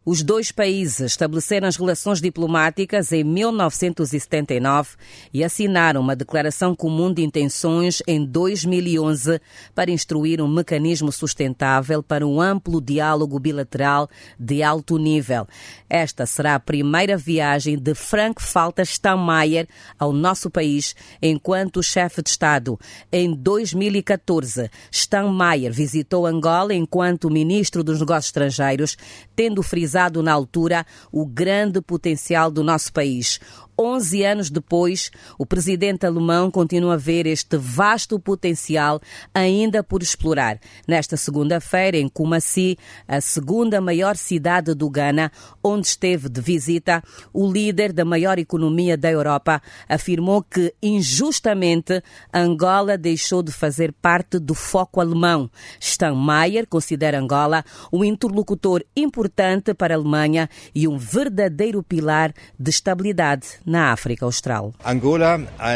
Os dois países estabeleceram as relações diplomáticas em 1979 e assinaram uma declaração comum de intenções em 2011 para instruir um mecanismo sustentável para um amplo diálogo bilateral de alto nível. Esta será a primeira viagem de Frank-Walter Steinmeier ao nosso país enquanto chefe de Estado. Em 2014, Steinmeier visitou Angola enquanto ministro dos Negócios Estrangeiros, tendo frisado na altura o grande potencial do nosso país. 11 anos depois, o presidente alemão continua a ver este vasto potencial ainda por explorar. Nesta segunda-feira, em Kumasi, a segunda maior cidade do Ghana, onde esteve de visita, o líder da maior economia da Europa afirmou que, injustamente, Angola deixou de fazer parte do foco alemão. Steinmeier considera Angola um interlocutor importante para a Alemanha e um verdadeiro pilar de estabilidade na África Austral. Angola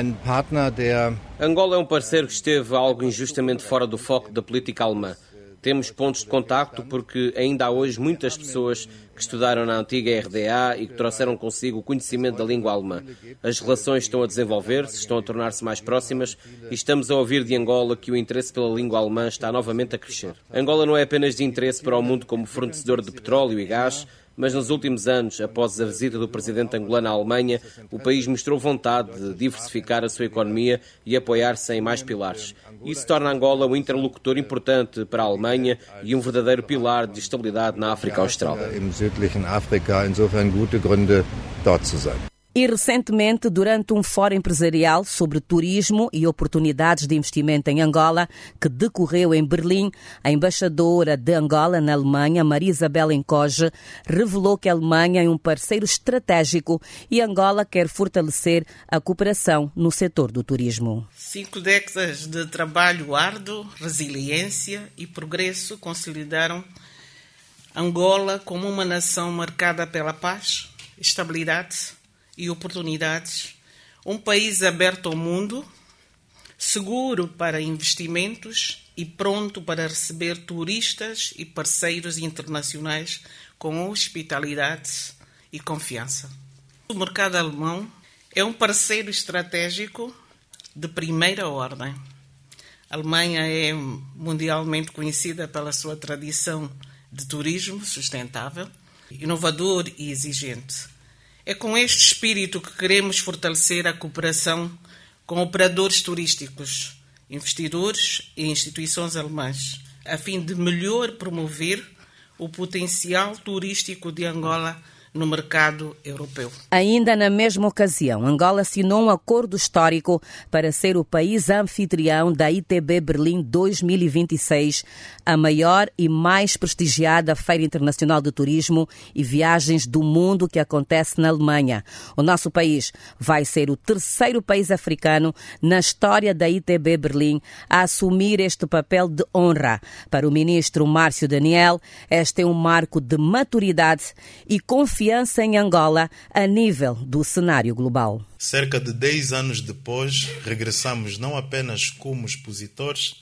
é um parceiro que esteve algo injustamente fora do foco da política alemã. Temos pontos de contacto porque ainda há hoje muitas pessoas que estudaram na antiga RDA e que trouxeram consigo o conhecimento da língua alemã. As relações estão a desenvolver-se, estão a tornar-se mais próximas e estamos a ouvir de Angola que o interesse pela língua alemã está novamente a crescer. Angola não é apenas de interesse para o mundo como fornecedor de petróleo e gás, mas nos últimos anos, após a visita do presidente angolano à Alemanha, o país mostrou vontade de diversificar a sua economia e apoiar-se em mais pilares. Isso torna Angola um interlocutor importante para a Alemanha e um verdadeiro pilar de estabilidade na África Austral. E recentemente, durante um fórum empresarial sobre turismo e oportunidades de investimento em Angola, que decorreu em Berlim, a embaixadora de Angola na Alemanha, Maria Isabel Encoge, revelou que a Alemanha é um parceiro estratégico e Angola quer fortalecer a cooperação no setor do turismo. 5 décadas de trabalho árduo, resiliência e progresso consolidaram Angola como uma nação marcada pela paz, estabilidade e oportunidades, um país aberto ao mundo, seguro para investimentos e pronto para receber turistas e parceiros internacionais com hospitalidade e confiança. O mercado alemão é um parceiro estratégico de primeira ordem. A Alemanha é mundialmente conhecida pela sua tradição de turismo sustentável, inovador e exigente. É com este espírito que queremos fortalecer a cooperação com operadores turísticos, investidores e instituições alemãs, a fim de melhor promover o potencial turístico de Angola no mercado europeu. Ainda na mesma ocasião, Angola assinou um acordo histórico para ser o país anfitrião da ITB Berlim 2026, a maior e mais prestigiada feira internacional de turismo e viagens do mundo que acontece na Alemanha. O nosso país vai ser o terceiro país africano na história da ITB Berlim a assumir este papel de honra. Para o ministro Márcio Daniel, este é um marco de maturidade e confiança em Angola a nível do cenário global. Cerca de 10 anos depois, regressamos não apenas como expositores,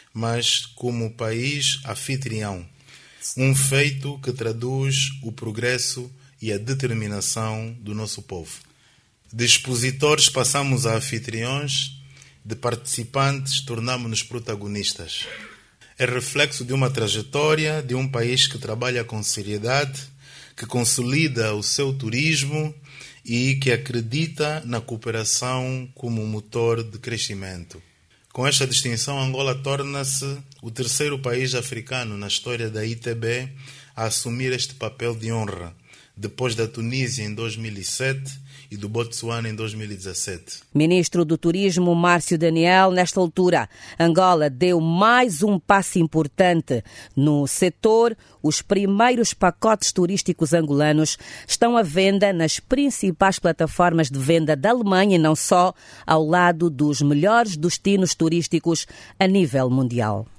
mas como país anfitrião. Um feito que traduz o progresso e a determinação do nosso povo. De expositores passamos a anfitriões, de participantes tornamos-nos protagonistas. É reflexo de uma trajetória de um país que trabalha com seriedade, que consolida o seu turismo e que acredita na cooperação como motor de crescimento. Com esta distinção, Angola torna-se o terceiro país africano na história da ITB a assumir este papel de honra, depois da Tunísia em 2007 e do Botsuana em 2017. Ministro do Turismo Márcio Daniel, nesta altura, Angola deu mais um passo importante no setor. Os primeiros pacotes turísticos angolanos estão à venda nas principais plataformas de venda da Alemanha e não só, ao lado dos melhores destinos turísticos a nível mundial.